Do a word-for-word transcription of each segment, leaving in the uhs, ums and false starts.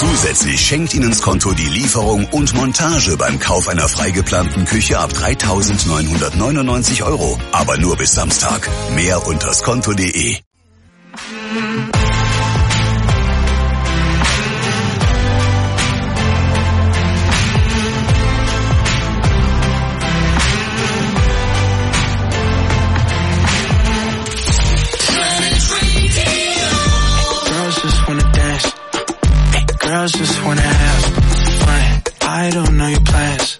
Zusätzlich schenkt Ihnen das Konto die Lieferung und Montage beim Kauf einer freigeplanten Küche ab dreitausendneunhundertneunundneunzig Euro. Aber nur bis Samstag. Mehr unter skonto punkt de. Girls just wanna have fun. I don't know your plans.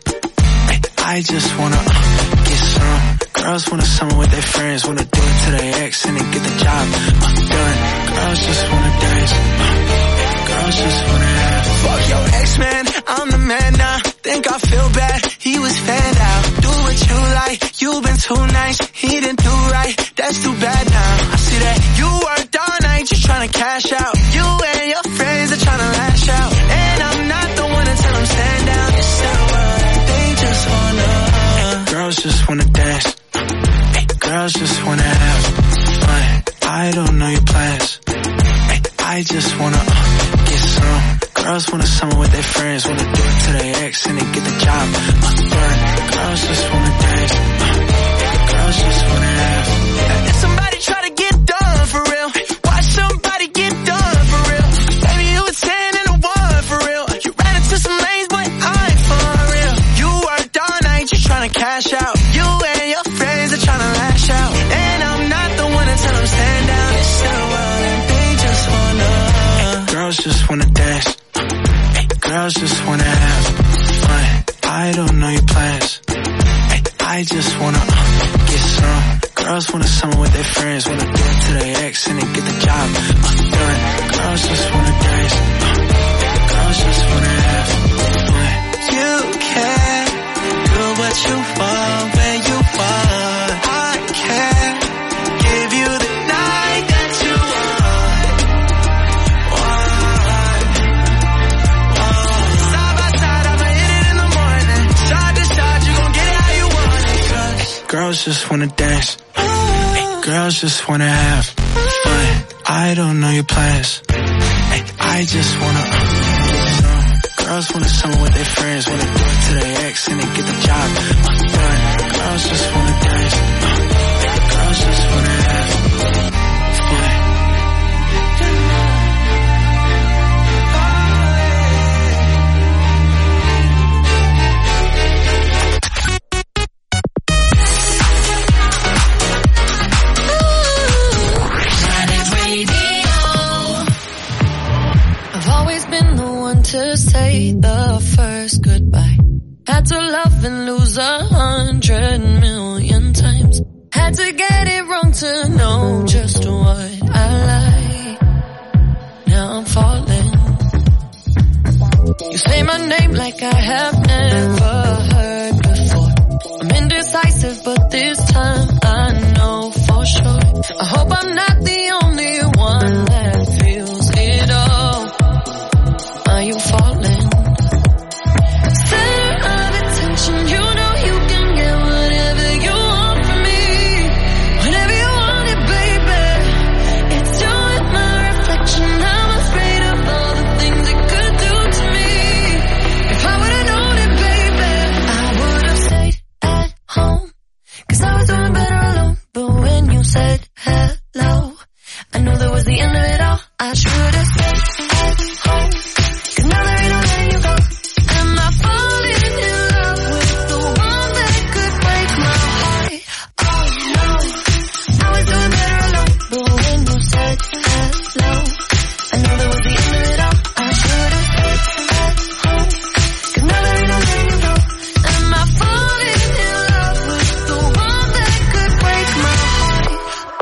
I just wanna uh, get some. Girls wanna summer with their friends, wanna do it to their ex and then get the job uh, done. Girls just wanna dance. Uh, girls just wanna have fun. Fuck your ex, man, I'm the man now. Think I feel bad, he was fanned out. Do what you like, you been too nice. He didn't do right, that's too bad now. I see that you worked all night just trying to cash out. You and your friends are trying to lash out. And I'm not the one to tell them stand down. It's so what they just wanna uh, girls just wanna dance. Hey, girls just wanna have fun. I don't know your plans. Hey, I just wanna uh, get some. Girls wanna summer with their friends, wanna do it to their ex and then get the job uh, done. Girls just wanna dance. Uh, girls just wanna have fun. If somebody try to get done for real, watch somebody get done for real. Baby, you a ten and a one for real. You ran into some lanes, but I ain't for real. You worked all night just trying to cash out. You and your friends are trying to lash out. And I'm not the one to tell them stand down. It's the world and they just wanna uh, girls just wanna dance. Hey, girls just wanna have fun. I don't know your plans. Hey, I just wanna uh, get some. Girls wanna summer with their friends, wanna do it to their ex and then get the job uh, done. Girls just wanna dance. Uh, girls just wanna have fun. You can do what you want when you want. I can give you the night that you want. Want, want. Side by side, I'ma hit it in the morning. Side to side, you gon' get it how you want it. Girls just wanna dance. Hey, girls just wanna have fun. I don't know your plans. Hey, I just wanna uh, get some. Girls wanna summer with their friends, wanna do it to their ex and then get the job uh, done. Girls just wanna dance. Uh, girls just wanna have fun. To say the first goodbye. Had to love and lose a hundred million times. Had to get it wrong to know just what I like. Now I'm falling. You say my name like I have never heard before. I'm indecisive, but this time I know for sure. I hope I'm not the only one that feels it all. Are you falling? Center of attention, you know you can get whatever you want from me. Whenever you want it, baby. It's you and my reflection. I'm afraid of all the things it could do to me. If I would've known it, baby, I would've stayed at home. Cause I was doing better alone. But when you said hello, I knew that was the end of it all. I should've stayed at home. Now there ain't no letting you go. Am I falling in love with the one that could break my heart? Oh no, I was doing better alone. But when you said hello, I knew that was the end of it all. I should've stayed at home. Cause now there ain't no letting you go. Am I falling in love with the one that could break my heart?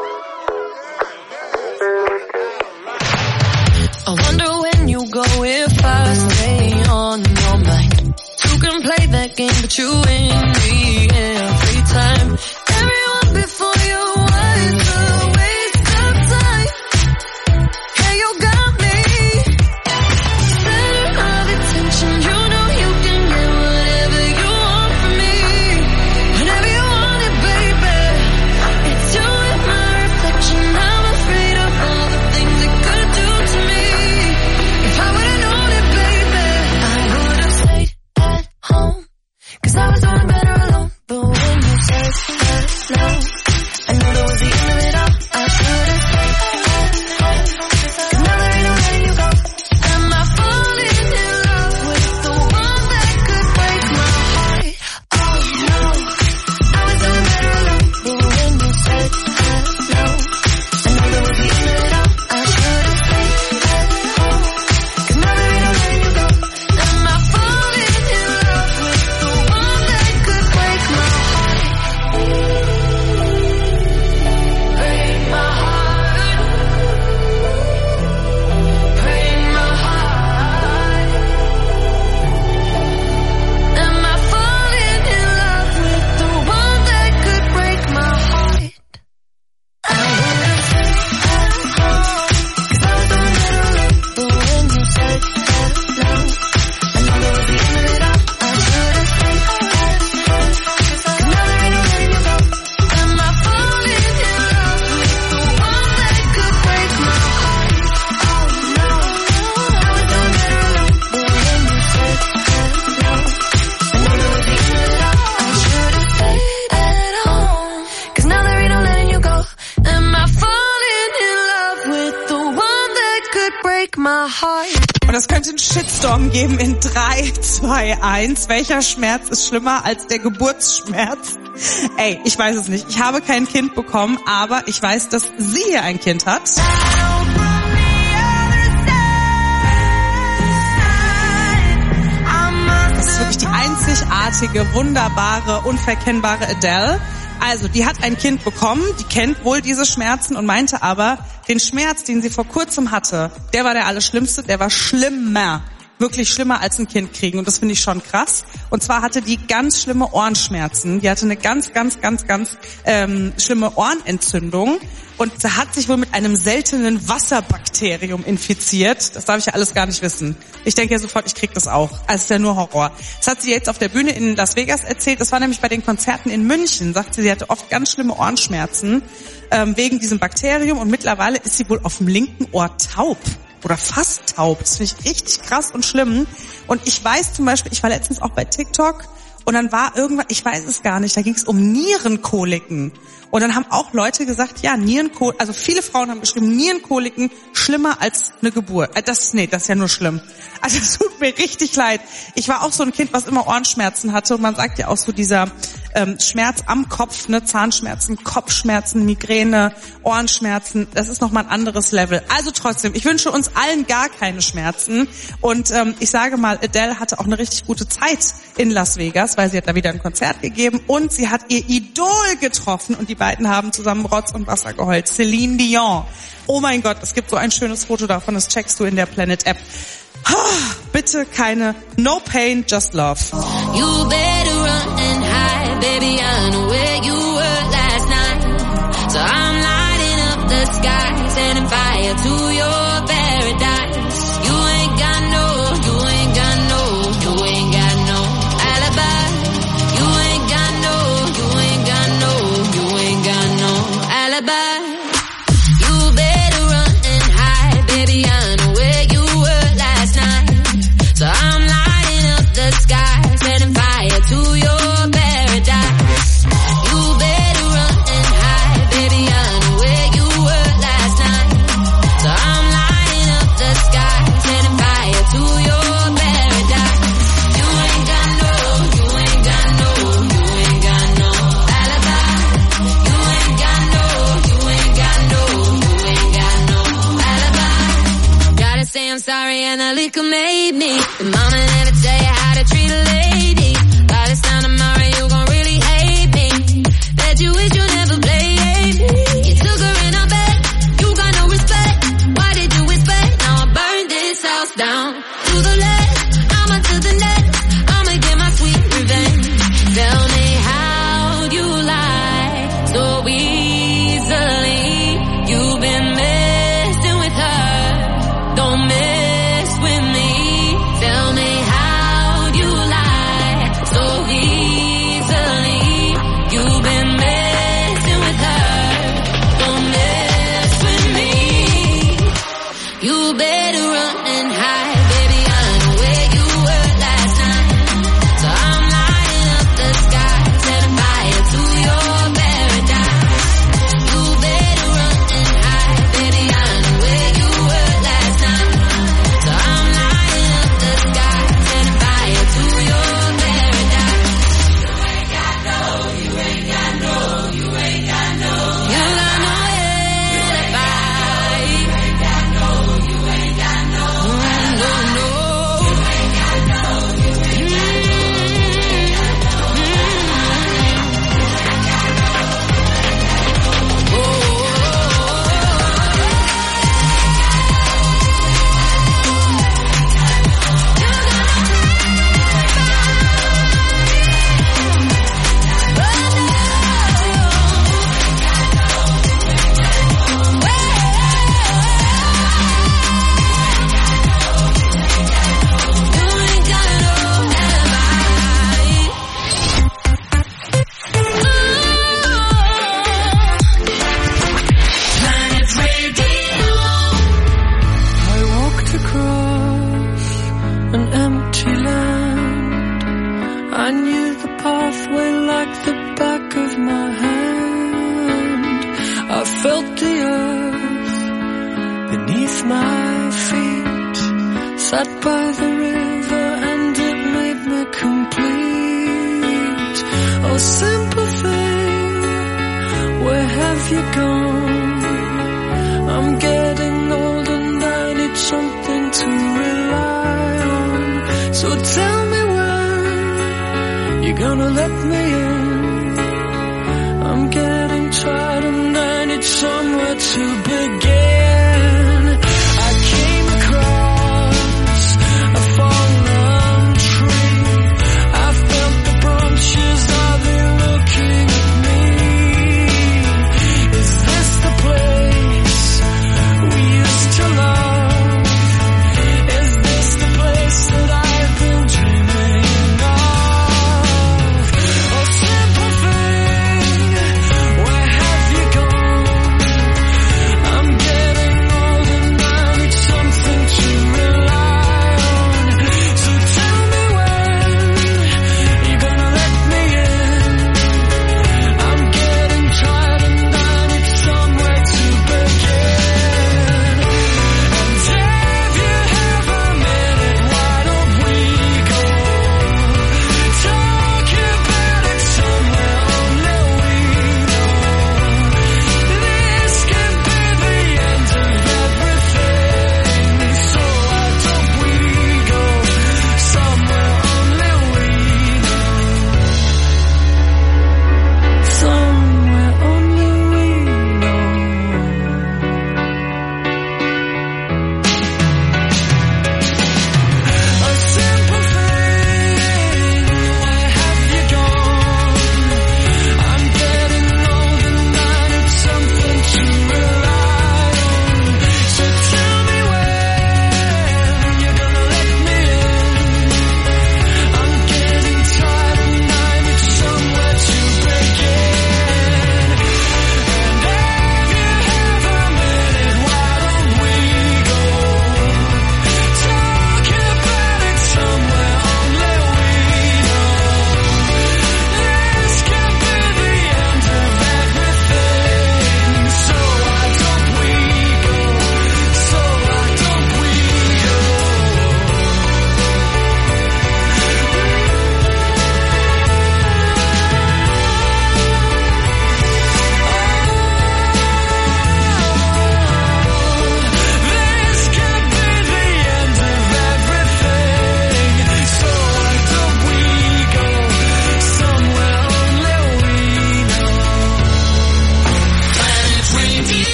I wonder when you go if I stay on your mind. You can play that game, but you win me every time. Everyone before you was a waste of time. Yeah, you got me. Center of attention, you know you can get whatever you want from me. Whenever you want it, baby. It's you and my reflection. I'm afraid of all the things it could do to me. If I would've known it, break my heart. Und es könnte einen Shitstorm geben in drei, zwei, eins. Welcher Schmerz ist schlimmer als der Geburtsschmerz? Ey, ich weiß es nicht. Ich habe kein Kind bekommen, aber ich weiß, dass sie hier ein Kind hat. Das ist wirklich die einzigartige, wunderbare, unverkennbare Adele. Also, die hat ein Kind bekommen, die kennt wohl diese Schmerzen und meinte aber, den Schmerz, den sie vor kurzem hatte, der war der Allerschlimmste, der war schlimmer. Wirklich schlimmer als ein Kind kriegen und das finde ich schon krass. Und zwar hatte die ganz schlimme Ohrenschmerzen. Die hatte eine ganz, ganz, ganz, ganz ähm, schlimme Ohrenentzündung und hat sich wohl mit einem seltenen Wasserbakterium infiziert. Das darf ich ja alles gar nicht wissen. Ich denke ja sofort, ich krieg das auch. Also ist ja nur Horror. Das hat sie jetzt auf der Bühne in Las Vegas erzählt. Das war nämlich bei den Konzerten in München. Sagt sie, sie hatte oft ganz schlimme Ohrenschmerzen ähm, wegen diesem Bakterium und mittlerweile ist sie wohl auf dem linken Ohr taub. Oder fast taub. Das finde ich richtig krass und schlimm. Und ich weiß zum Beispiel, ich war letztens auch bei TikTok und dann war irgendwann, ich weiß es gar nicht, da ging es um Nierenkoliken. Und dann haben auch Leute gesagt, ja, Nierenkoliken, also viele Frauen haben geschrieben, Nierenkoliken schlimmer als eine Geburt. Das, nee, das ist ja nur schlimm. Also es tut mir richtig leid. Ich war auch so ein Kind, was immer Ohrenschmerzen hatte und man sagt ja auch so dieser ähm, Schmerz am Kopf, ne, Zahnschmerzen, Kopfschmerzen, Migräne, Ohrenschmerzen, das ist nochmal ein anderes Level. Also trotzdem, ich wünsche uns allen gar keine Schmerzen und ähm, ich sage mal, Adele hatte auch eine richtig gute Zeit in Las Vegas, weil sie hat da wieder ein Konzert gegeben und sie hat ihr Idol getroffen und die beiden haben zusammen Rotz und Wasser geheult. Celine Dion. Oh mein Gott, es gibt so ein schönes Foto davon, das checkst du in der Planet App. Bitte keine No Pain, Just Love. You better run and hide, baby, I know where you were last night. So I'm lighting up the sky, setting fire to your paradise. You ain't got no, you ain't got no, you ain't got no alibi. You ain't got no, you ain't got no, you ain't got no alibi. You better run and hide, baby, I know where you were last night. So I'm lighting up the sky, setting fire to your paradise. You better run and hide, baby, I know where you were last night. So I'm lighting up the sky, setting fire to your paradise. You ain't got no, you ain't got no, you ain't got no alibi. You ain't got no, you ain't got no, you ain't got no alibi. Gotta say I'm sorry and the liquor made me. But mama never tell you how to treat a lady. By this time tomorrow you gon' really hate me. Bet you wish you never played me. You took her in her bed, you got no respect. Why did you expect? Now I burn this house down to the left, I'm on to the next. I'ma get my sweet revenge. Tell me how you lie so easily. You've been messing with her, don't mess with me. Tell me how you lie so easily. You've been messing with her, don't mess with me. You better run and hide, baby, I know where you were last night. So I'm lighting up the sky, setting fire to your paradise. You better run and hide, baby, I know where you were last night. So I'm lighting up the sky, setting fire to your paradise. You ain't got no, you ain't got no, you ain't got no. You got no alibi. You ain't got no, you ain't got no. No, no. You ain't got no, you ain't got I walked across an empty land. I knew the pathway like the back of my hand. I felt the earth beneath my feet. Sat by the river and it made me complete. Oh, simple thing, where have you gone? I'm getting old and I need something to rely on. So tell me when you're gonna let me in. I'm getting tired and I need somewhere to begin.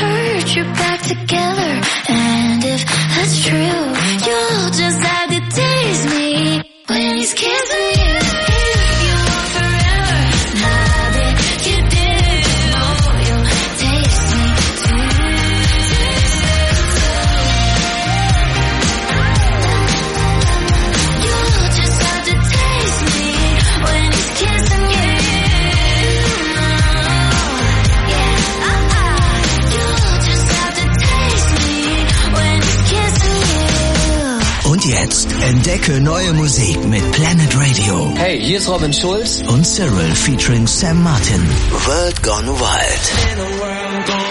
Together, and if that's true, you'll just have to take Entdecke neue Musik mit Planet Radio. Hey, hier ist Robin Schulz und Cyril featuring Sam Martin. World Gone Wild.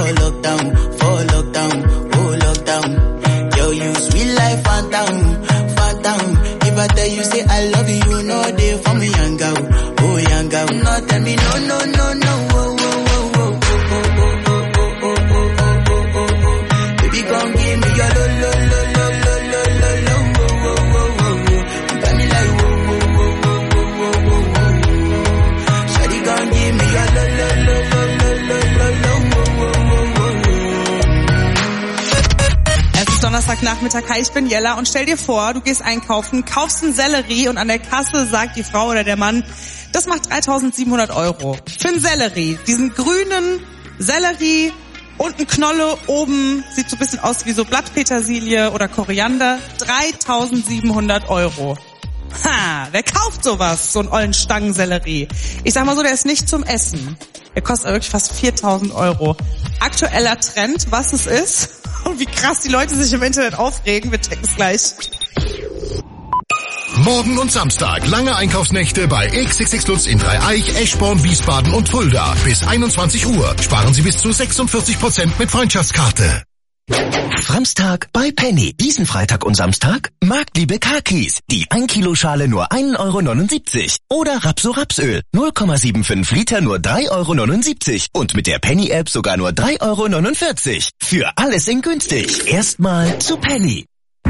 for lockdown, for lockdown, oh lockdown. Yo, you sweet life, phantom, phantom. If I tell you say I love you, you know they for me young girl, oh young girl. No tell me no, no, no, no, oh, oh, oh, oh, oh, oh, oh, oh, oh, oh, oh, oh. Baby, come give me your lo, lo, lo, lo, lo, lo, lo, lo, oh, oh, oh, oh. You got me like oh, oh, oh, oh, oh, oh, oh, oh. Shawty, come give me your lo, lo, lo, lo, lo, lo, lo, lo, oh, oh, oh, oh. Es ist Donnerstagnachmittag, hi, ich bin Jella und stell dir vor, du gehst einkaufen, kaufst einen Sellerie und an der Kasse sagt die Frau oder der Mann, das macht dreitausendsiebenhundert Euro. Für einen Sellerie, diesen grünen Sellerie, unten Knolle, oben sieht so ein bisschen aus wie so Blattpetersilie oder Koriander, dreitausendsiebenhundert Euro. Ha, wer kauft sowas, so einen ollen Stangensellerie? Ich sag mal so, der ist nicht zum Essen. Der kostet wirklich fast viertausend Euro. Aktueller Trend, was es ist und wie krass die Leute sich im Internet aufregen, wir checken es gleich. Morgen und Samstag lange Einkaufsnächte bei X X X Lutz in Dreieich, Eschborn, Wiesbaden und Fulda. Bis einundzwanzig Uhr sparen Sie bis zu sechsundvierzig Prozent mit Freundschaftskarte. Samstag bei Penny. Diesen Freitag und Samstag Marktliebe Kakis. Die ein Kilo Schale nur ein Euro neunundsiebzig. Oder Rapso Rapsöl. null Komma fünfundsiebzig Liter nur drei Euro neunundsiebzig. Und mit der Penny-App sogar nur drei Euro neunundvierzig. Für alles in günstig. Erstmal zu Penny.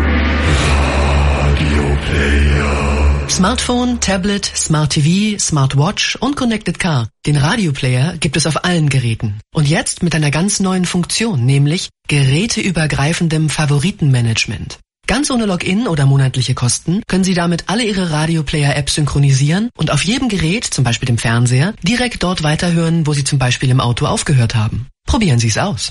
Smartphone, Tablet, Smart T V, Smartwatch und Connected Car. Den Radioplayer gibt es auf allen Geräten. Und jetzt mit einer ganz neuen Funktion, nämlich geräteübergreifendem Favoritenmanagement. Ganz ohne Login oder monatliche Kosten können Sie damit alle Ihre Radioplayer-Apps synchronisieren und auf jedem Gerät, zum Beispiel dem Fernseher, direkt dort weiterhören, wo Sie zum Beispiel im Auto aufgehört haben. Probieren Sie es aus.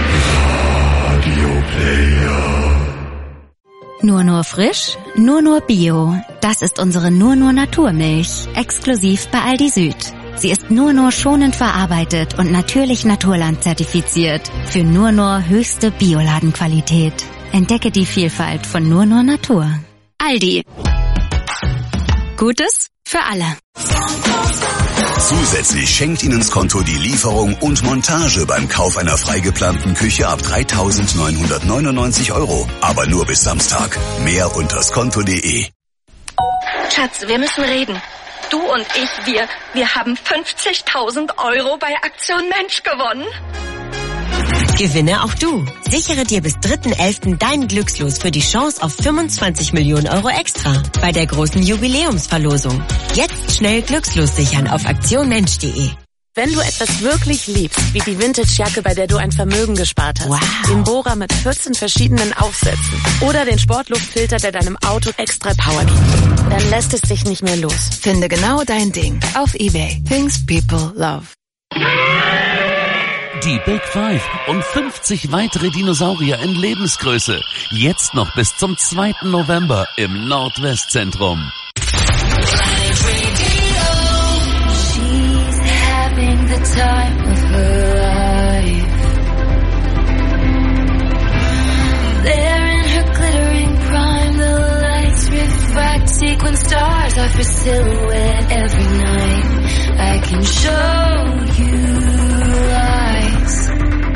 Radioplayer. Nur nur frisch, nur nur Bio. Das ist unsere Nur nur Naturmilch, exklusiv bei Aldi Süd. Sie ist nur nur schonend verarbeitet und natürlich Naturland zertifiziert. Für nur nur höchste Bioladenqualität. Entdecke die Vielfalt von nur nur Natur. Aldi. Gutes für alle. Zusätzlich schenkt Ihnen das Konto die Lieferung und Montage beim Kauf einer freigeplanten Küche ab dreitausendneunhundertneunundneunzig Euro. Aber nur bis Samstag. Mehr unter skonto punkt de. Schatz, wir müssen reden. Du und ich, wir, wir haben fünfzigtausend Euro bei Aktion Mensch gewonnen. Gewinne auch du. Sichere dir bis dritten elften deinen Glückslos für die Chance auf fünfundzwanzig Millionen Euro extra bei der großen Jubiläumsverlosung. Jetzt schnell Glückslos sichern auf aktion mensch punkt de. Wenn du etwas wirklich liebst, wie die Vintage-Jacke, bei der du ein Vermögen gespart hast, wow. Den Bohrer mit vierzehn verschiedenen Aufsätzen oder den Sportluftfilter, der deinem Auto extra Power gibt, dann lässt es dich nicht mehr los. Finde genau dein Ding auf eBay. Things people love. Die Big Five und fünfzig weitere Dinosaurier in Lebensgröße. Jetzt noch bis zum zweiten November im Nordwestzentrum. She's having the time of her life. There in her glittering prime, the lights refract sequin stars off her silhouette every night. I can show you lies,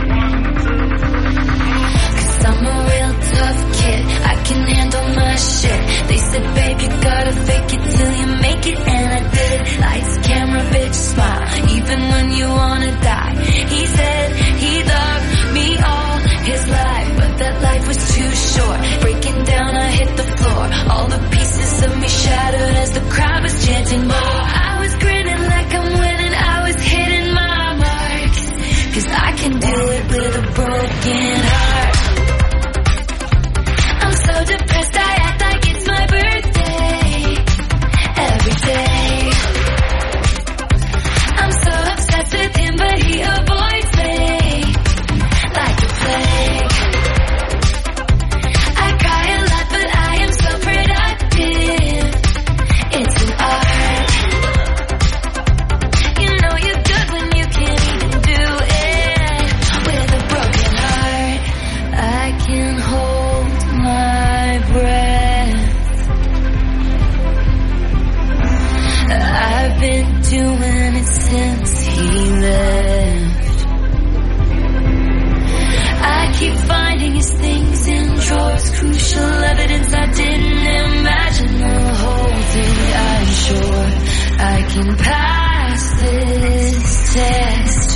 'cause I'm a real tough kid, I can handle my shit. They said, babe, you gotta fake it till you make it, and I did. Lights, camera, bitch, smile, even when you wanna die. He said he loved me all his life, but that life was too short. Breaking down, I hit the floor. All the pieces of me shattered as the crowd was chanting more. I was grinning like I'm winning, I was these things in drawers, crucial evidence I didn't imagine. The whole thing, I'm sure I can pass this test.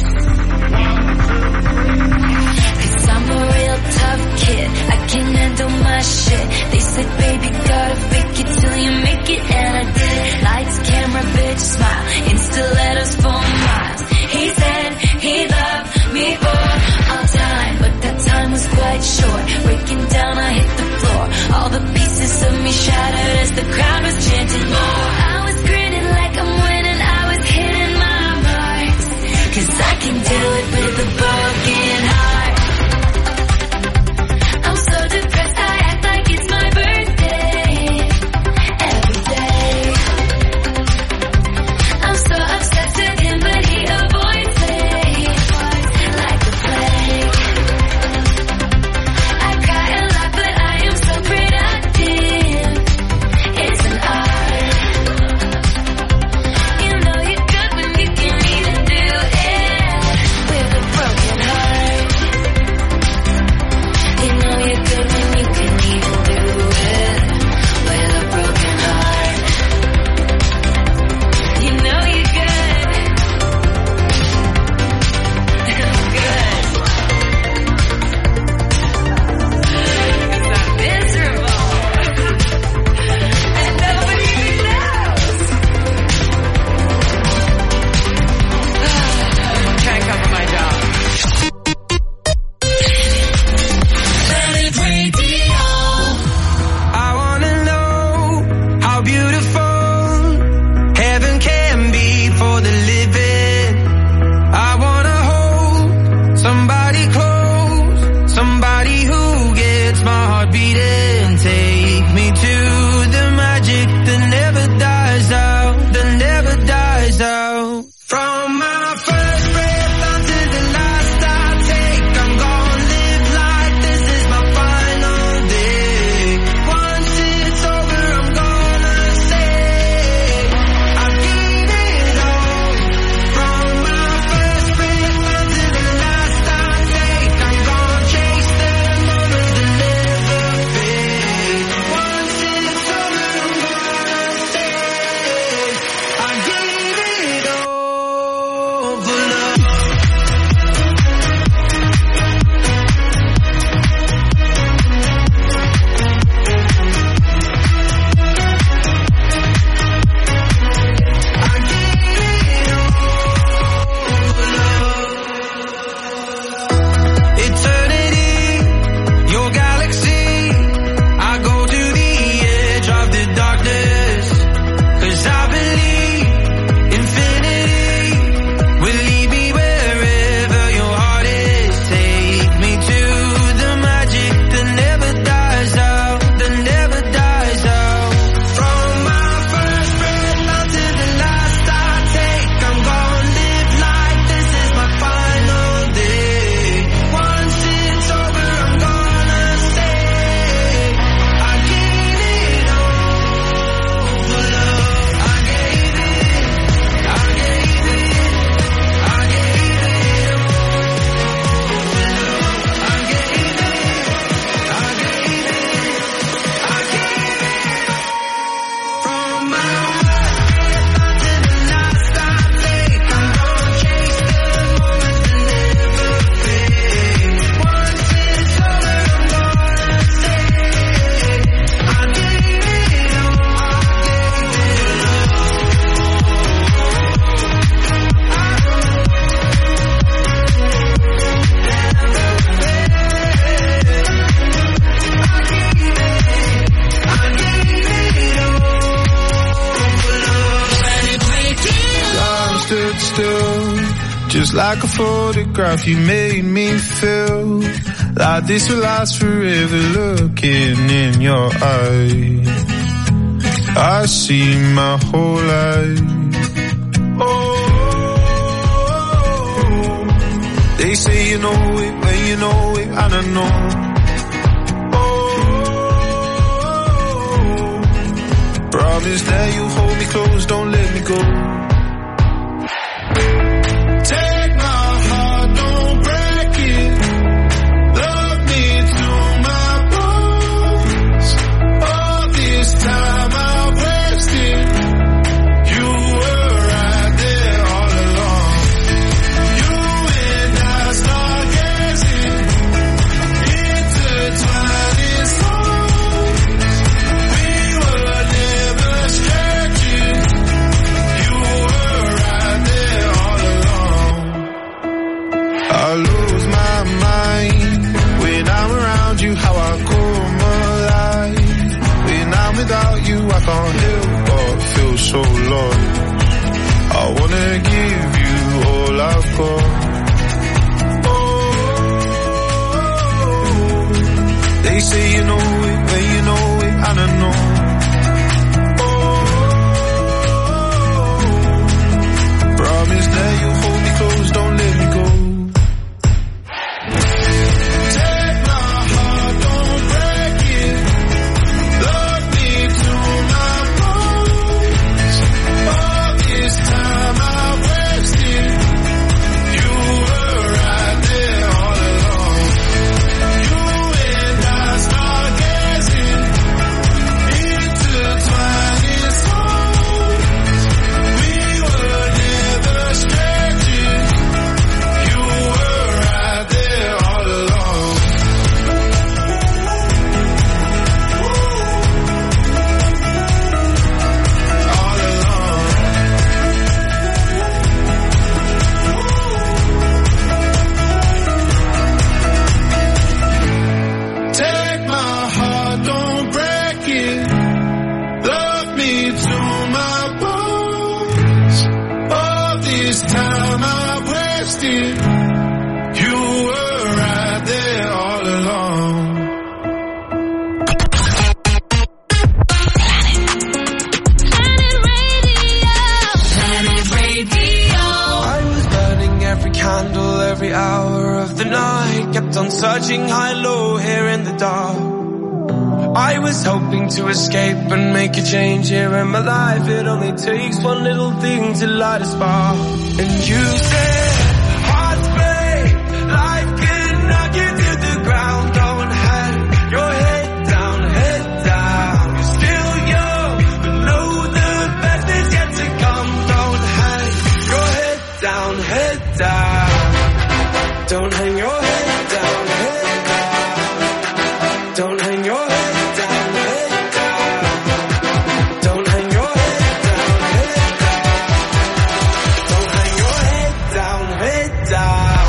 Cause I'm a real tough kid, I can handle my shit. They said, baby, gotta fake it till you make it, and I did. Lights, camera, bitch, smile, in stilettos for miles. He said he loved me for all time, but that time was quite short. Breaking down, I hit the floor. All the pieces of me shattered as the crowd was chanting more. I was grinning like I'm winning, I was hitting my marks. Cause I can do it with a broken heart. I'm so depressed, I act like it's my birthday. Every day I'm so obsessed with him, but he avoids it like the plague. I cry a lot, but I am so productive. It's an art. You know you're good when you can even do it with a broken heart. You know you're good when you can even do it with a broken heart. You know you're good. Good. Cause I'm miserable. And nobody knows. Can't cover my job. Planet Radio. I wanna know how beautiful heaven can be for the living. I wanna hold somebody close, somebody who gets my heart beating. Take me to the magic that never dies out, that never dies out. From my first breath until the last I take, I'm gonna live like this is my final day. Once it's over, I'm gonna say I gave it all. From my first breath until the last I take, I'm gonna chase the moments that never fade. Once it's over, I'm gonna say I gave it all for love. Eternity, your galaxy. I go to the edge of the darkness. Cause I believe infinity will lead me wherever your heart is. Take me to the magic that never dies out, that never dies out. From my first breath until the last I take, I'm gonna live like this is my final day. Once it's over, I'm gonna say I gave it all for love. I gave it, I gave it, I gave it all for love. I gave it, I gave it, I gave it from my first breath until the last I take. I'm gonna chase the moments that never fade. Once it's over, I'm gonna say I gave it all. Time stood still, just like a photograph. You made me feel like this will last forever. Looking in your eyes, I see my whole life. Oh, they say you know it when you know it, and I know. Oh, promise that you hold me close, don't let me go. Take my heart, don't break it. Love me too They say you know it, when you know it, and I know. Oh, promise that you'll hold me close, don't let me go. Searching high-low here in the dark. I was hoping to escape and make a change here in my life. It only takes one little thing to light a spark. And you said, hearts break, life can knock you to the ground. Don't hang your head down, head down. You're still young, but know the best is yet to come. Don't hang your head down, head down. Don't hang your head down. Don't hang your head down, head down. Don't hang your head down, head down. Don't hang your head down, head down.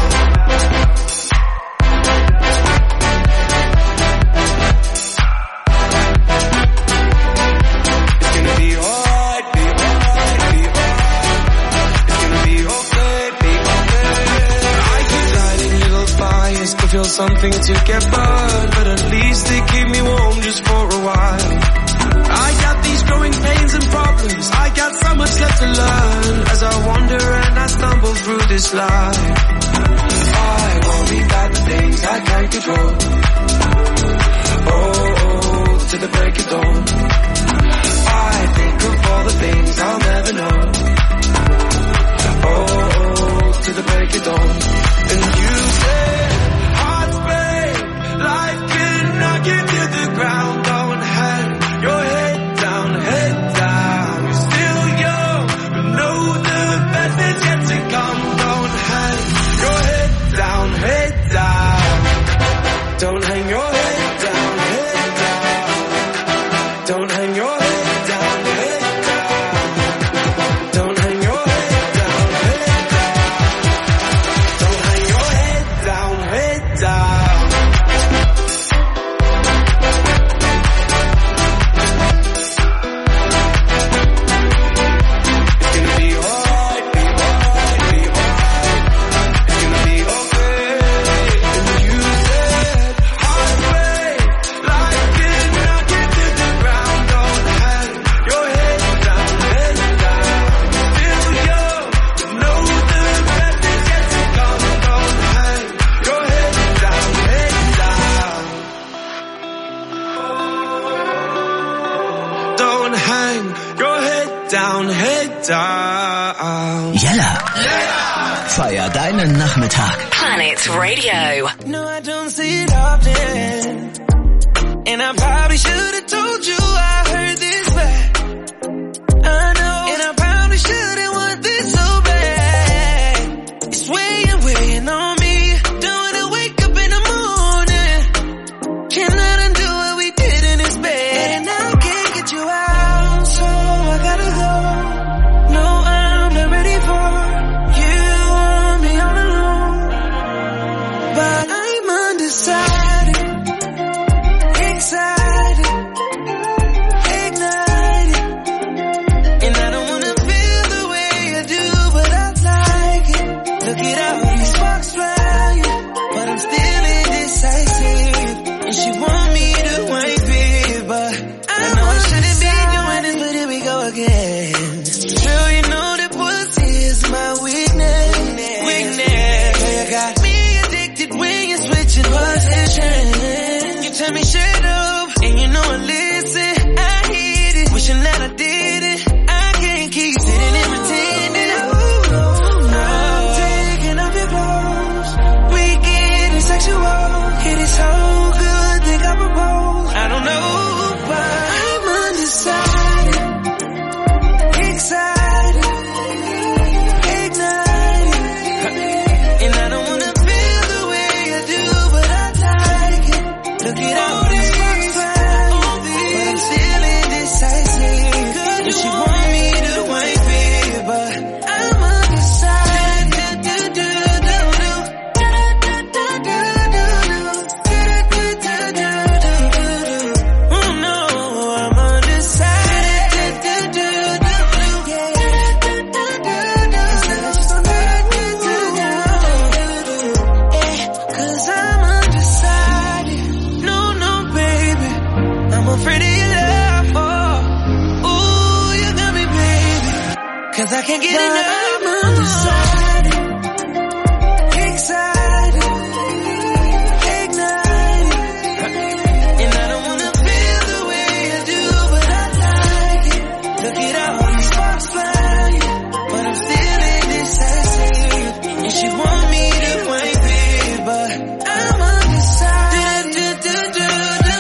It's gonna be alright, be alright, be alright. It's gonna be okay, be okay. I keep lighting little fires, could feel something to get burned, but at least they keep me warm just for a while. I got these growing pains and problems, I got so much left to learn as I wander and I stumble through this life. I worry about the things I can't control. Oh, to the break of dawn. I think of all the things I'll never know. Oh, to the break of dawn. And you say hearts break, life can knock you to the ground. Don't hang your head down, head down. You're still young, but know the best is yet to come. Don't hang your head down, head down. Don't hang your head down, head down. Don't hang your head down, head down. Don't hang your head down, head down. Don't hang your head down, head down. Jella, feier deinen Nachmittag. Planet Radio. No, I don't see it often, and I probably should have told you I heard this back. I know, and I probably shouldn't want this so bad. It's weighing, weighing on me. Don't wanna wake up in the morning. Cannot undo what we did in this bed, and I can't get you out, so I gotta go. But I'm undecided, excited. tell me shut up, and you know I listen. I hit it, wishing that I did it. I can't keep sitting and pretending. Ooh, I'm taking off your clothes. We getting sexual. It is so good, think I propose. I don't know, but I'm undecided, excited, ignited, and I don't wanna feel the way I do, but I like it. Look at all these sparks flying, but I'm still indecisive. Does she want me to wipe it, but I'm undecided. Do, do, do, do. Oh no, I'm undecided. Cause I'm undecided. No, no, baby, I'm afraid of your love. Oh, ooh, you got me, baby. Cause I can't get enough. I'm undecided, excited, ignited, and I don't wanna feel the way I do, but I like it. Look at all these sparks flying, but I'm still indecisive. And she want me to wipe it, but I'm undecided. Do, do, do, do,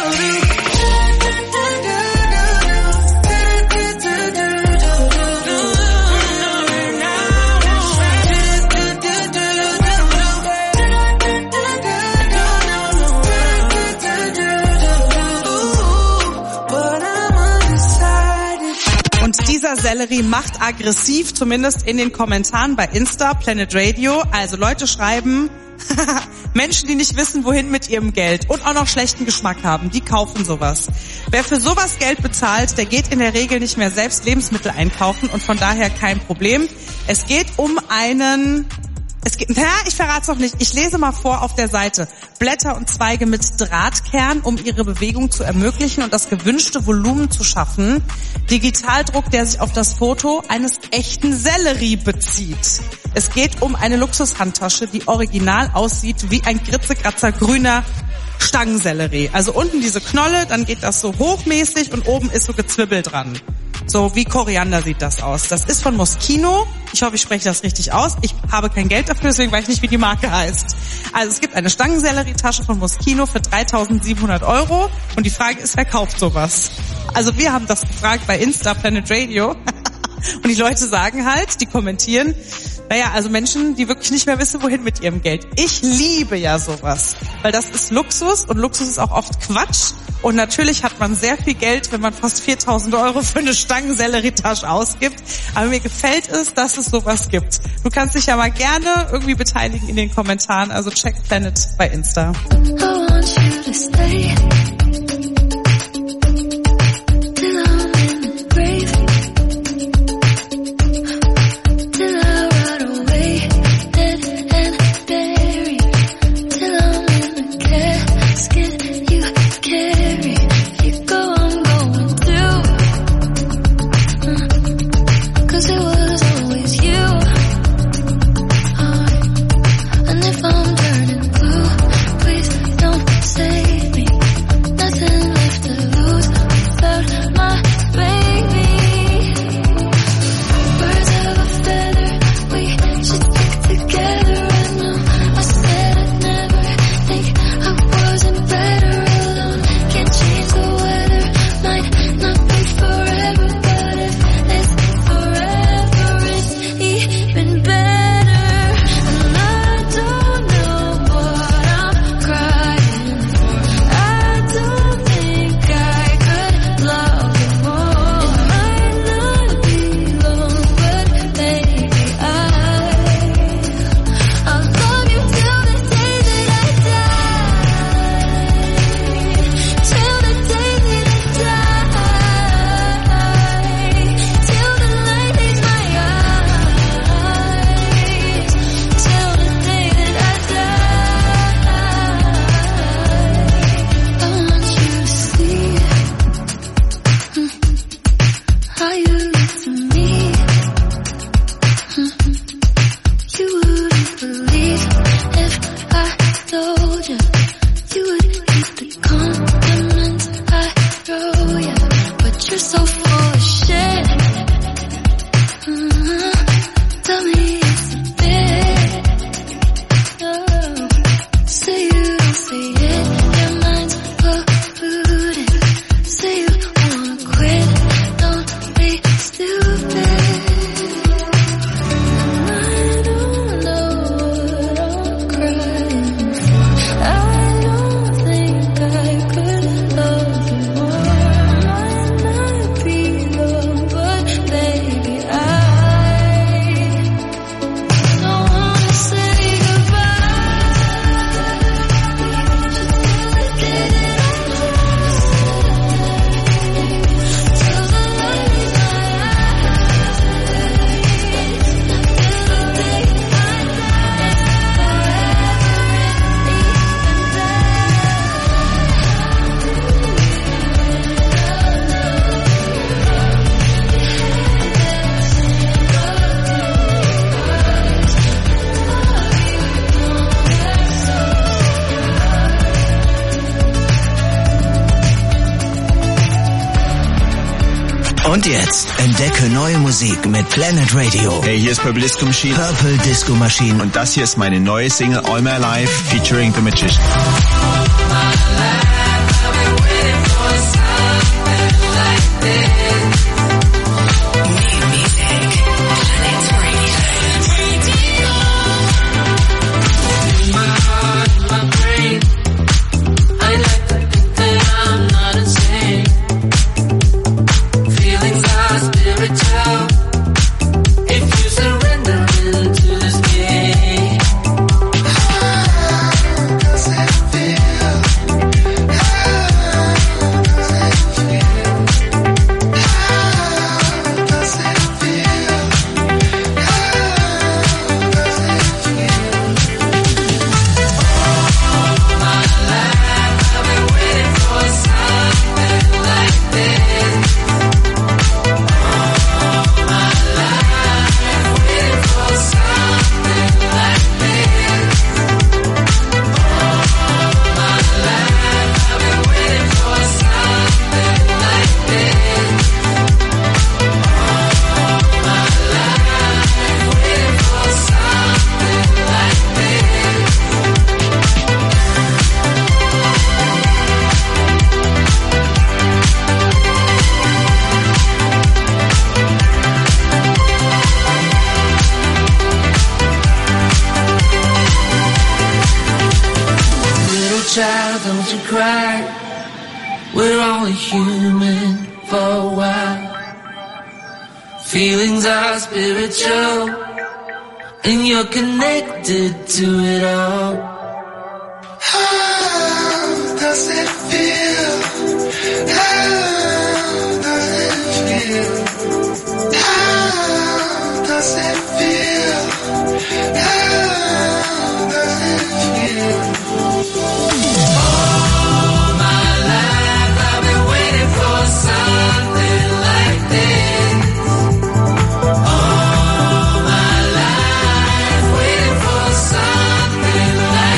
Und dieser Sellerie macht aggressiv, zumindest in den Kommentaren bei Insta, Planet Radio. Also Leute schreiben, Menschen, die nicht wissen, wohin mit ihrem Geld und auch noch schlechten Geschmack haben, die kaufen sowas. Wer für sowas Geld bezahlt, der geht in der Regel nicht mehr selbst Lebensmittel einkaufen und von daher kein Problem. Es geht um einen... Es geht, na, ich verrate es noch nicht. Ich lese mal vor auf der Seite. Blätter und Zweige mit Drahtkern, um ihre Bewegung zu ermöglichen und das gewünschte Volumen zu schaffen. Digitaldruck, der sich auf das Foto eines echten Sellerie bezieht. Es geht um eine Luxushandtasche, die original aussieht wie ein gritzekratzer grüner Stangensellerie. Also unten diese Knolle, dann geht das so hochmäßig und oben ist so Gezwiebel dran. So wie Koriander sieht das aus. Das ist von Moschino. Ich hoffe, ich spreche das richtig aus. Ich habe kein Geld dafür, deswegen weiß ich nicht, wie die Marke heißt. Also es gibt eine Stangensellerietasche von Moschino für dreitausendsiebenhundert Euro. Und die Frage ist, wer kauft sowas? Also wir haben das gefragt bei Insta, Planet Radio. Und die Leute sagen halt, die kommentieren, naja, also Menschen, die wirklich nicht mehr wissen, wohin mit ihrem Geld. Ich liebe ja sowas, weil das ist Luxus und Luxus ist auch oft Quatsch. Und natürlich hat man sehr viel Geld, wenn man fast viertausend Euro für eine Stangensellerietasche ausgibt. Aber mir gefällt es, dass es sowas gibt. Du kannst dich ja mal gerne irgendwie beteiligen in den Kommentaren. Also check Planet bei Insta. I want you to stay. Nothing Und jetzt entdecke neue Musik mit Planet Radio. Hey, hier ist Purple Disco Machine. Purple Disco Machine. Und das hier ist meine neue Single All My Life featuring The Magician. Child, don't you cry. We're only human for a while. Feelings are spiritual, and you're connected to it all. How does it feel? How does it feel? How does it feel? How does it feel? Like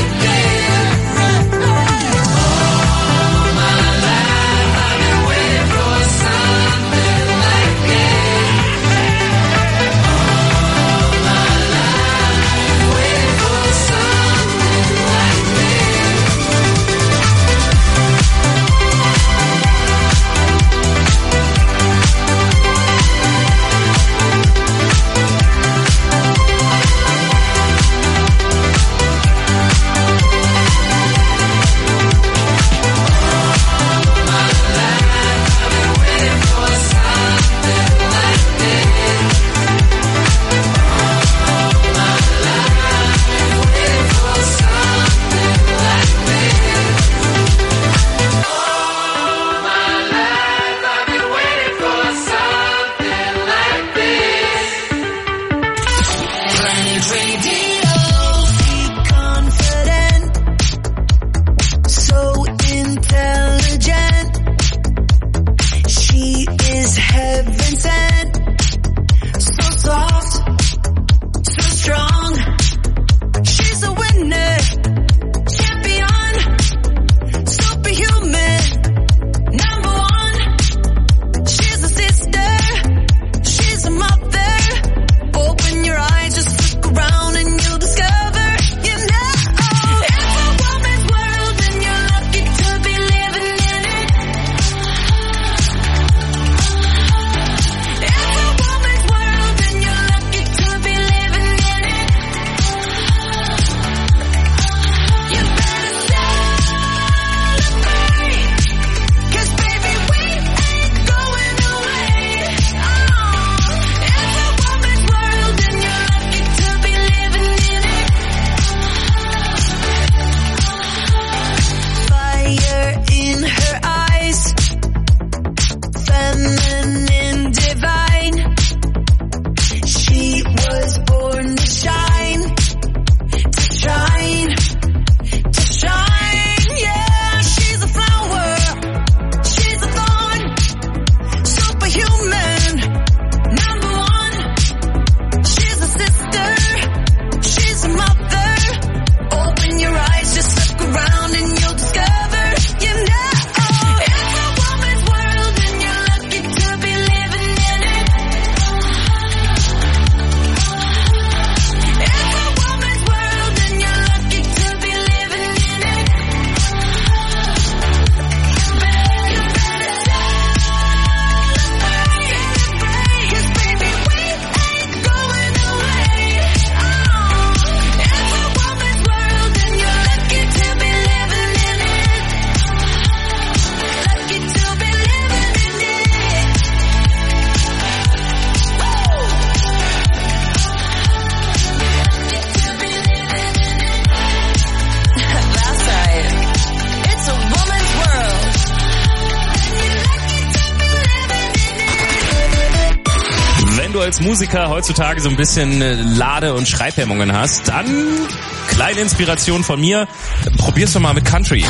als Musiker heutzutage so ein bisschen Lade- und Schreibhemmungen hast, dann kleine Inspiration von mir, probier's doch mal mit Country.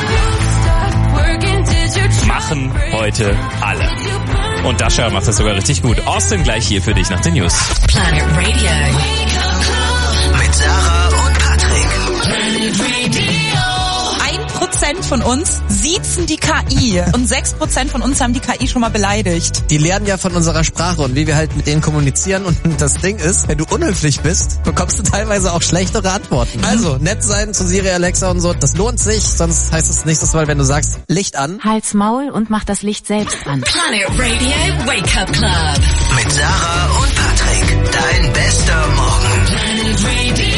Machen heute alle. Und Dasha macht das sogar richtig gut. Austin gleich hier für dich nach den News. Planet Radio. Mit Sarah und Patrick. Planet Radio. Ein Prozent von uns siezen die K I und sechs Prozent von uns haben die K I schon mal beleidigt. Die lernen ja von unserer Sprache und wie wir halt mit denen kommunizieren. Und das Ding ist, wenn du unhöflich bist, bekommst du teilweise auch schlechtere Antworten. Mhm. Also, nett sein zu Siri, Alexa und so, das lohnt sich. Sonst heißt es nächstes Mal, wenn du sagst, Licht an. Halt's Maul und mach das Licht selbst an. Planet Radio Wake Up Club. Mit Sarah und Patrick. Dein bester Morgen. Planet Radio.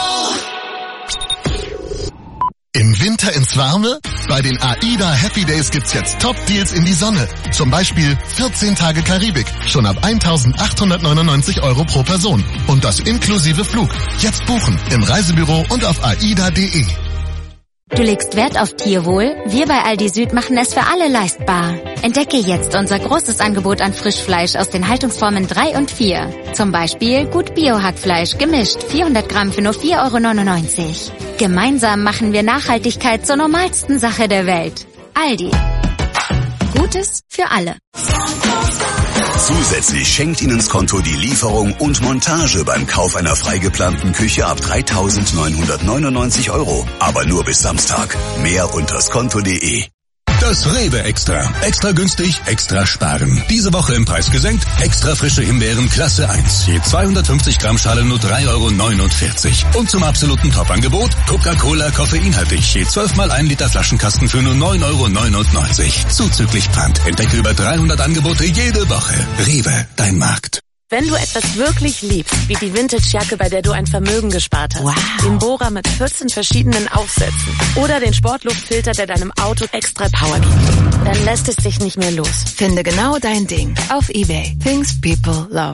Im Winter ins Warme? Bei den AIDA Happy Days gibt's jetzt Top-Deals in die Sonne. Zum Beispiel vierzehn Tage Karibik, schon ab eintausendachthundertneunundneunzig Euro pro Person. Und das inklusive Flug. Jetzt buchen, im Reisebüro und auf aida punkt de. Du legst Wert auf Tierwohl? Wir bei Aldi Süd machen es für alle leistbar. Entdecke jetzt unser großes Angebot an Frischfleisch aus den Haltungsformen drei und vier. Zum Beispiel Gut Bio-Hackfleisch gemischt, vierhundert Gramm für nur vier Euro neunundneunzig. Gemeinsam machen wir Nachhaltigkeit zur normalsten Sache der Welt. Aldi. Gutes für alle. Zusätzlich schenkt Ihnen das Konto die Lieferung und Montage beim Kauf einer freigeplanten Küche ab dreitausendneunhundertneunundneunzig Euro. Aber nur bis Samstag. Mehr unter skonto punkt de. Das Rewe Extra. Extra günstig, extra sparen. Diese Woche im Preis gesenkt. Extra frische Himbeeren Klasse eins. Je zweihundertfünfzig Gramm Schale nur drei Euro neunundvierzig. Und zum absoluten Top-Angebot Coca-Cola koffeinhaltig. Je zwölf mal ein Liter Flaschenkasten für nur neun Euro neunundneunzig. Zuzüglich Pfand. Entdecke über dreihundert Angebote jede Woche. Rewe, dein Markt. Wenn du etwas wirklich liebst, wie die Vintage-Jacke, bei der du ein Vermögen gespart hast, wow. Den Bohrer mit vierzehn verschiedenen Aufsätzen oder den Sportluftfilter, der deinem Auto extra Power gibt, dann lässt es dich nicht mehr los. Finde genau dein Ding auf eBay. Things people love.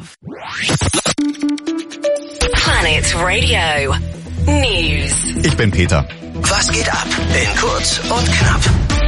Planet Radio News. Ich bin Peter. Was geht ab? In kurz und knapp.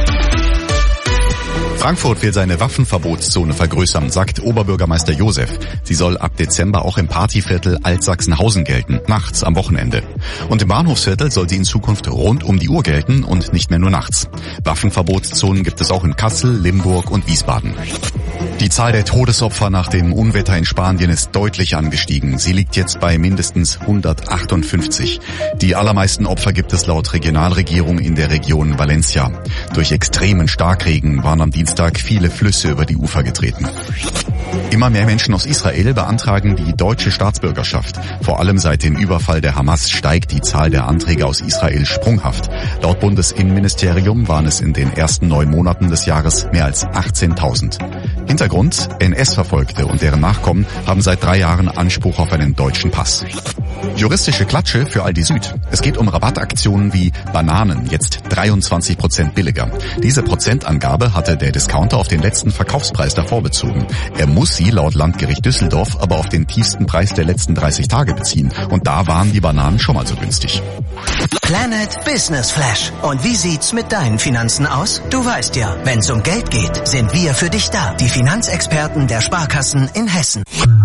Frankfurt will seine Waffenverbotszone vergrößern, sagt Oberbürgermeister Josef. Sie soll ab Dezember auch im Partyviertel Altsachsenhausen gelten, nachts am Wochenende. Und im Bahnhofsviertel soll sie in Zukunft rund um die Uhr gelten und nicht mehr nur nachts. Waffenverbotszonen gibt es auch in Kassel, Limburg und Wiesbaden. Die Zahl der Todesopfer nach dem Unwetter in Spanien ist deutlich angestiegen. Sie liegt jetzt bei mindestens hundertachtundfünfzig. Die allermeisten Opfer gibt es laut Regionalregierung in der Region Valencia. Durch extremen Starkregen waren am Dienstag viele Flüsse über die Ufer getreten. Immer mehr Menschen aus Israel beantragen die deutsche Staatsbürgerschaft. Vor allem seit dem Überfall der Hamas steigt die Zahl der Anträge aus Israel sprunghaft. Laut Bundesinnenministerium waren es in den ersten neun Monaten des Jahres mehr als achtzehntausend. Hintergrund: N S-Verfolgte und deren Nachkommen haben seit drei Jahren Anspruch auf einen deutschen Pass. Juristische Klatsche für Aldi Süd. Es geht um Rabattaktionen wie Bananen, jetzt dreiundzwanzig Prozent billiger. Diese Prozentangabe hatte der Discounter auf den letzten Verkaufspreis davor bezogen. Er muss sie laut Landgericht Düsseldorf aber auf den tiefsten Preis der letzten dreißig Tage beziehen. Und da waren die Bananen schon mal so günstig. Planet Business Flash. Und wie sieht's mit deinen Finanzen aus? Du weißt ja, wenn's um Geld geht, sind wir für dich da. Die Finanzexperten der Sparkassen in Hessen.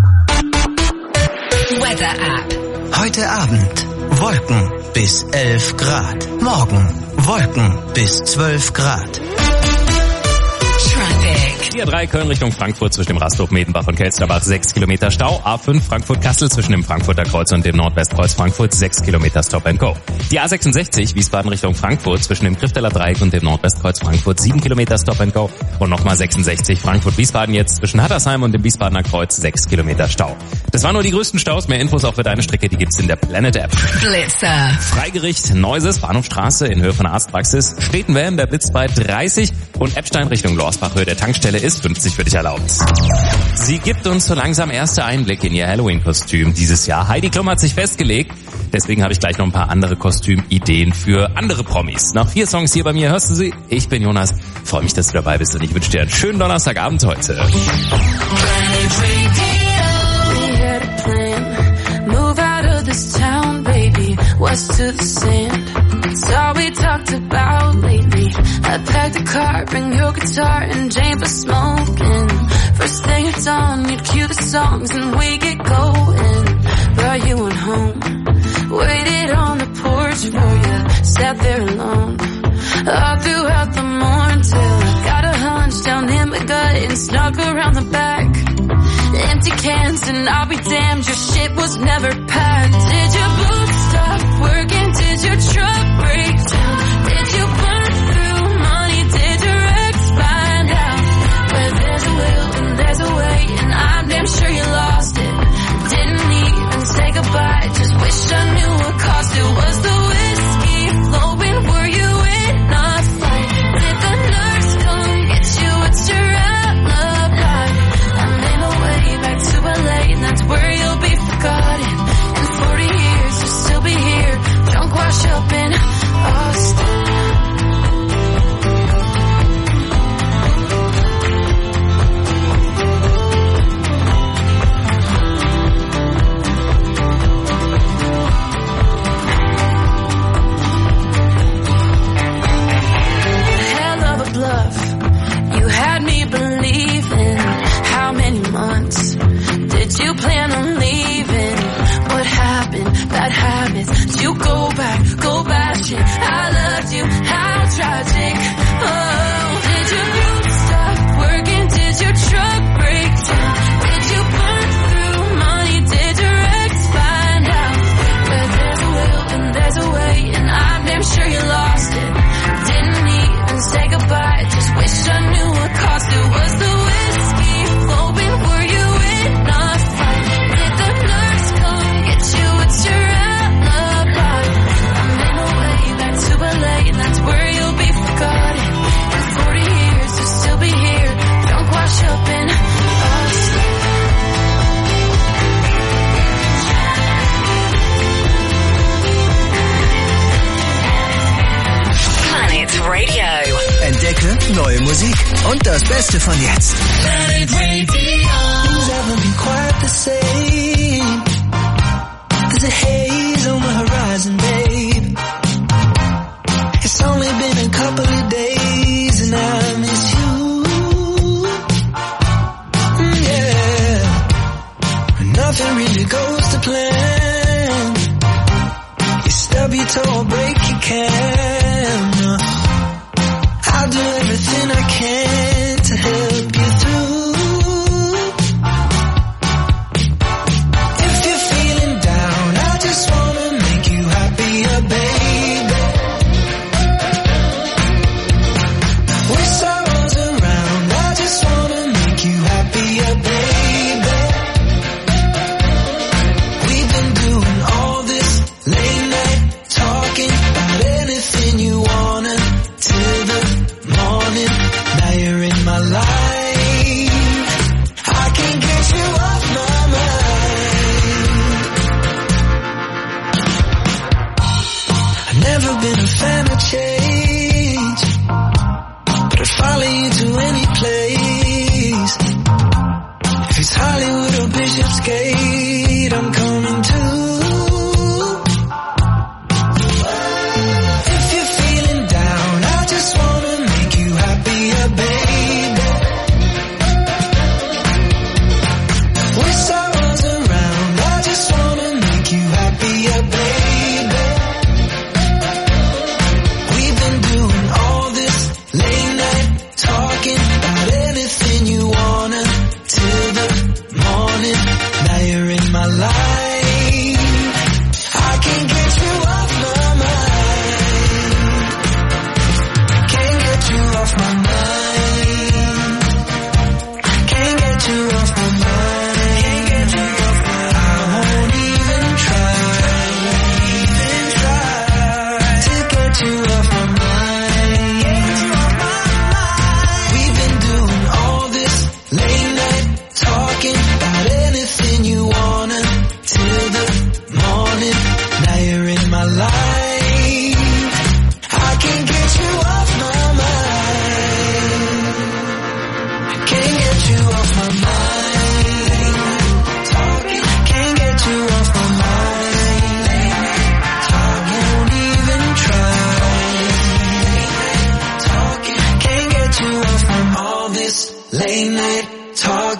Weather App. Heute Abend Wolken bis elf Grad. Morgen Wolken bis zwölf Grad. vier drei Köln Richtung Frankfurt zwischen dem Rasthof Medenbach und Kelsterbach sechs Kilometer Stau. A fünf Frankfurt-Kassel zwischen dem Frankfurter Kreuz und dem Nordwestkreuz Frankfurt sechs Kilometer Stop and Go. Die A sechsundsechzig Wiesbaden Richtung Frankfurt zwischen dem Grifteler Dreieck und dem Nordwestkreuz Frankfurt sieben Kilometer Stop and Go. Und nochmal sechsundsechzig Frankfurt-Wiesbaden jetzt zwischen Hattersheim und dem Wiesbadener Kreuz sechs Kilometer Stau. Das waren nur die größten Staus. Mehr Infos auch für deine Strecke, die gibt's in der Planet App. Blitzer. Freigericht Neuses, Bahnhofstraße in Höhe von Arztpraxis. Stetenwelm, der Blitz bei dreißig und Eppstein Richtung Lorsbach Höhe der Tankstelle ist fünfzig für dich erlaubt. Sie gibt uns so langsam erste Einblicke in ihr Halloween-Kostüm dieses Jahr. Heidi Klum hat sich festgelegt, deswegen habe ich gleich noch ein paar andere Kostümideen für andere Promis. Nach vier Songs hier bei mir hörst du sie. Ich bin Jonas, freue mich, dass du dabei bist und ich wünsche dir einen schönen Donnerstagabend heute. What's to the sand? It's all we talked about lately. I packed a car, bring your guitar and Jane for smoking. First thing at dawn, you'd cue the songs and we get going. But you went home, waited on the porch for you, sat there alone. All throughout the morning till I got a hunch down in my gut and snuck around the back. Empty cans and I'll be damned, your shit was never packed. Did your boots stop working? Did your truck break down? Did you burn through money? Did your ex find out? Where there's a will and there's a way, and I'm damn sure you lost it. Didn't even say goodbye, just wish I knew what cost it. Was the whiskey flowing? Were you in a fight? Did the nurse come get you? What's your alibi? I'm in a way back to L A, and that's where you'll be forgotten. In forty years, you'll still be here, drunk, wash up in Austin. Hell of a bluff, you had me believing. How many months did you plan on leaving? What happened? Bad habits. Did you go back? Go back shit. I loved you. How tragic. Oh, did your roof stop working? Did your truck break down? Did you burn through money? Did your ex find out? Where there's a will and there's a way, and I'm damn sure you lost it. Didn't even say goodbye, just wish I knew what cost it. Was the whiskey flowing? Were you in a fight? Did the nurse come get you? What's your alibi? I'm in a way back to L A, and that's where you'll be forgotten. In forty years, you'll still be here, drunk, wash up in Austin. Planet Radio. Entdecke neue Musik und das Beste von jetzt. Planet Radio. Things haven't been quite the same. There's a haze on the horizon, babe. It's only been a couple of days and I miss you. Mm, yeah. Nothing really goes to plan. You stub your toe or break your can. I'll do everything I can to help you through. If you're feeling down, I just wanna make you happier, baby. Wish I was around, I just wanna make you happier, baby. We've been doing all this late night talking about anything you wanna till the morning. Now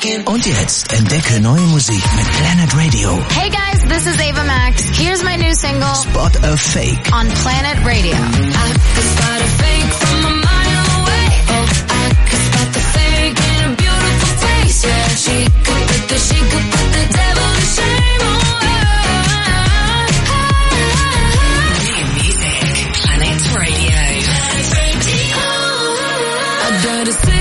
Und jetzt entdecke neue Musik mit Planet Radio. Hey guys, this is Ava Max. Here's my new single, Spot a Fake. on Planet Radio. I could spot a fake from a mile away. Oh, I could spot the fake in a beautiful face. Yeah, she could put the, she could put the devil to shame. Oh, New music. Planet Radio. I dare to see